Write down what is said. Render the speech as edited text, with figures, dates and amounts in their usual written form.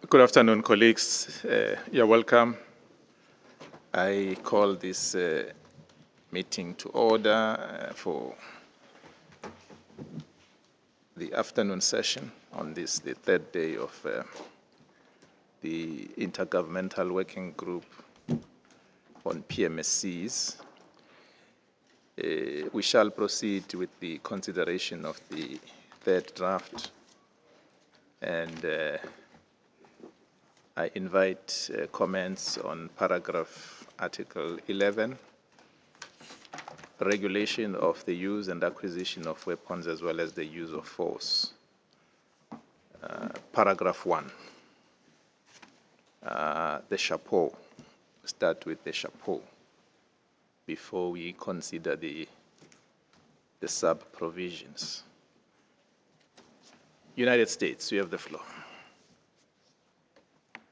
Good afternoon, colleagues. You're welcome. I call this meeting to order for the afternoon session on this, the third day of the Intergovernmental Working Group on PMSCs. We shall proceed with the consideration of the third draft, and I invite comments on paragraph Article 11, regulation of the use and acquisition of weapons as well as the use of force. Paragraph 1, the chapeau. Start with the chapeau before we consider the sub-provisions. United States, you have the floor.